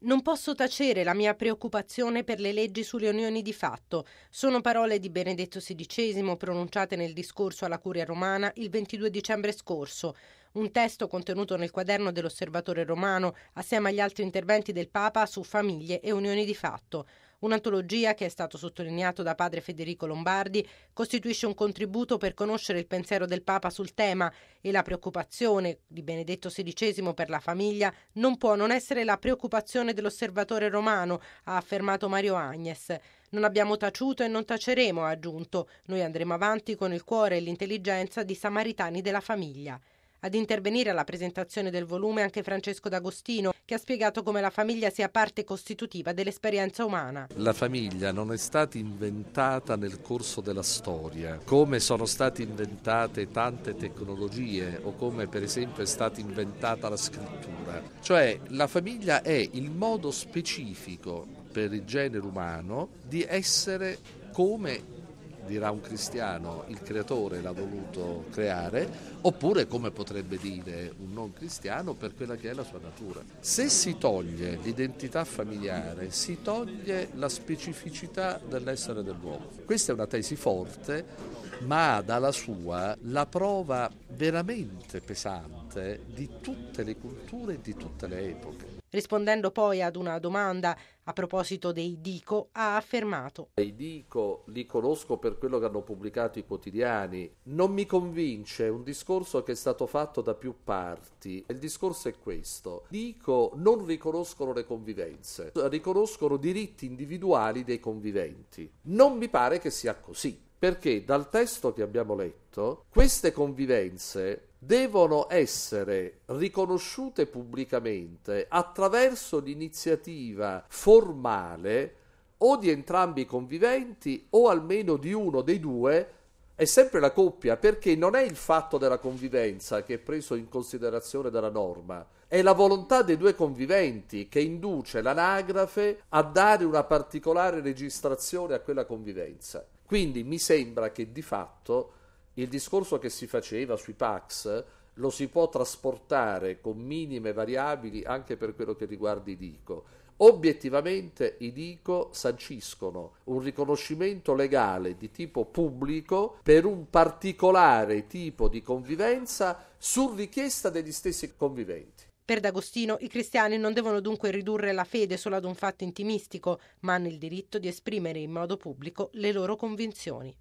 Non posso tacere la mia preoccupazione per le leggi sulle unioni di fatto. Sono parole di Benedetto XVI pronunciate nel discorso alla Curia Romana il 22 dicembre scorso. Un testo contenuto nel quaderno dell'Osservatore Romano assieme agli altri interventi del Papa su famiglie e unioni di fatto. Un'antologia che è stato sottolineato da padre Federico Lombardi costituisce un contributo per conoscere il pensiero del Papa sul tema e la preoccupazione di Benedetto XVI per la famiglia non può non essere la preoccupazione dell'Osservatore Romano, ha affermato Mario Agnes. Non abbiamo taciuto e non taceremo, ha aggiunto. Noi andremo avanti con il cuore e l'intelligenza di Samaritani della famiglia. Ad intervenire alla presentazione del volume anche Francesco D'Agostino, che ha spiegato come la famiglia sia parte costitutiva dell'esperienza umana. La famiglia non è stata inventata nel corso della storia, come sono state inventate tante tecnologie o come per esempio è stata inventata la scrittura. Cioè la famiglia è il modo specifico per il genere umano di essere come, dirà un cristiano, il creatore l'ha voluto creare, oppure come potrebbe dire un non cristiano, per quella che è la sua natura. Se si toglie l'identità familiare, si toglie la specificità dell'essere dell'uomo. Questa è una tesi forte, ma ha dalla sua la prova veramente pesante di tutte le culture e di tutte le epoche. Rispondendo poi ad una domanda a proposito dei Dico, ha affermato: I dico, li conosco per quello che hanno pubblicato i quotidiani. Non mi convince un discorso che è stato fatto da più parti. Il discorso è questo. Dico, non riconoscono le convivenze, riconoscono diritti individuali dei conviventi. Non mi pare che sia così, perché dal testo che abbiamo letto, queste convivenze devono essere riconosciute pubblicamente attraverso l'iniziativa formale o di entrambi i conviventi o almeno di uno dei due, è sempre la coppia, perché non è il fatto della convivenza che è preso in considerazione dalla norma, è la volontà dei due conviventi che induce l'anagrafe a dare una particolare registrazione a quella convivenza. Quindi mi sembra che di fatto il discorso che si faceva sui Pacs lo si può trasportare con minime variabili anche per quello che riguarda i Dico. Obiettivamente i Dico sanciscono un riconoscimento legale di tipo pubblico per un particolare tipo di convivenza su richiesta degli stessi conviventi. Per D'Agostino, i cristiani non devono dunque ridurre la fede solo ad un fatto intimistico, ma hanno il diritto di esprimere in modo pubblico le loro convinzioni.